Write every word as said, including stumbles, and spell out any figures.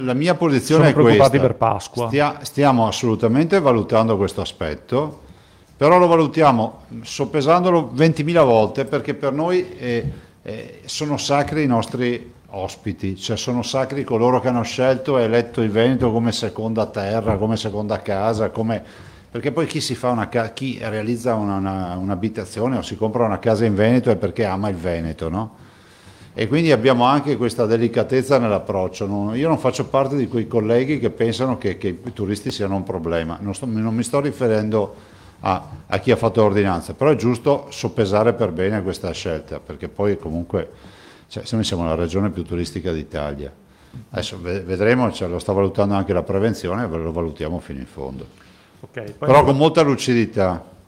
La mia posizione Sono è preoccupati questa. per Pasqua. Stia- stiamo assolutamente valutando questo aspetto, però lo valutiamo soppesandolo ventimila volte perché per noi eh, eh, sono sacri i nostri ospiti, cioè sono sacri coloro che hanno scelto e eletto il Veneto come seconda terra, come seconda casa, come... perché poi chi si fa una ca- chi realizza una- una- un'abitazione o si compra una casa in Veneto è perché ama il Veneto, no? E quindi abbiamo anche questa delicatezza nell'approccio. Non- io non faccio parte di quei colleghi che pensano che, che i turisti siano un problema. Non, sto- non mi sto riferendo a, a chi ha fatto l'ordinanza, però è giusto soppesare per bene questa scelta, perché poi comunque cioè, se noi siamo la regione più turistica d'Italia. Adesso ve- vedremo, cioè, lo sta valutando anche la prevenzione, e lo valutiamo fino in fondo. Ok, poi Però una, con molta lucidità.